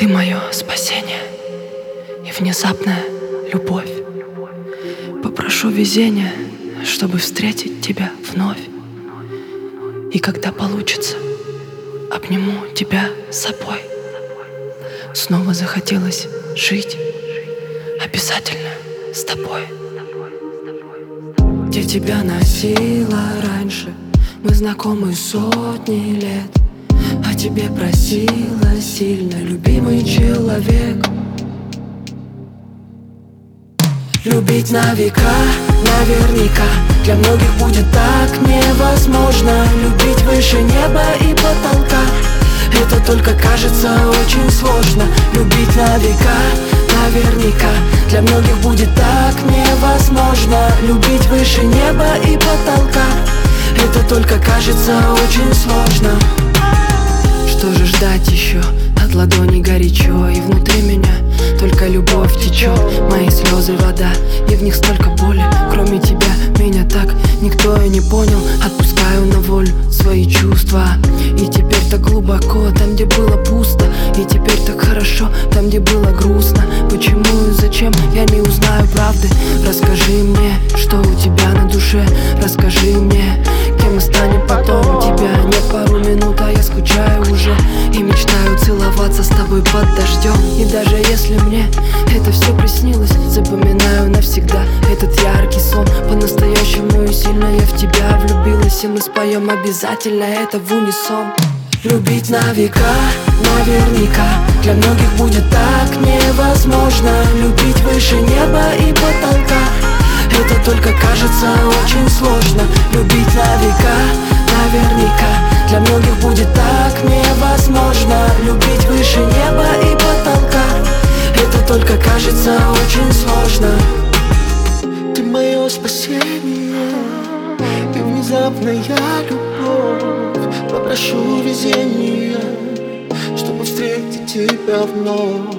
мое спасение и внезапная любовь. Попрошу везения, чтобы встретить тебя вновь. И когда получится, обниму тебя с собой. Снова захотелось жить, обязательно с тобой. Где тебя носила раньше, мы знакомы сотни лет, а тебе просила сильно, любимый человек. Любить на века, наверняка, для многих будет так невозможно. Любить выше неба и потолка, это только кажется очень сложно. Любить на века, наверняка, для многих будет так невозможно. Любить выше неба и потолка, это только кажется очень сложно. Что же ждать еще? От ладони горячо, и внутри меня только любовь течет. Мои слезы вода, и в них столько боли. Кроме тебя меня так никто и не понял. Отпускаю на волю свои чувства. И теперь так глубоко, там где было пусто. И теперь так хорошо, там где было грустно. Почему и зачем, я не узнаю правды. Расскажи мне, что у тебя на душе. Расскажи мне, кем мы станем потом. Тебя нет пару минут, а я скучаю уже. И мечтаю целоваться с тобой под дождем. И даже если мне это все приснилось, запоминаю навсегда этот яркий сон. По-настоящему и сильно я в тебя влюбилась, и мы споем обязательно это в унисон. Любить на века, наверняка, для многих будет так невозможно. Любить выше неба и потолка, это только кажется очень сложно. Любить на века, наверняка, для многих будет так невозможно. Любить выше неба и потолка, это только кажется очень сложно. Ты мое спасение и внезапная любовь. Попрошу везения, чтобы встретить тебя вновь.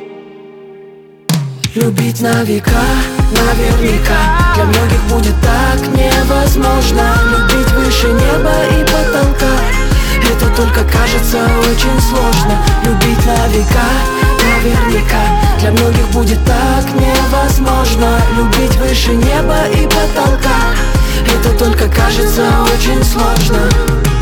Любить на века, наверняка, для многих будет так невозможно. Любить выше неба и потолка, это только кажется очень сложно. Любить на века, наверняка, для многих будет так невозможно. Любить выше неба и потолка, это только кажется очень сложно.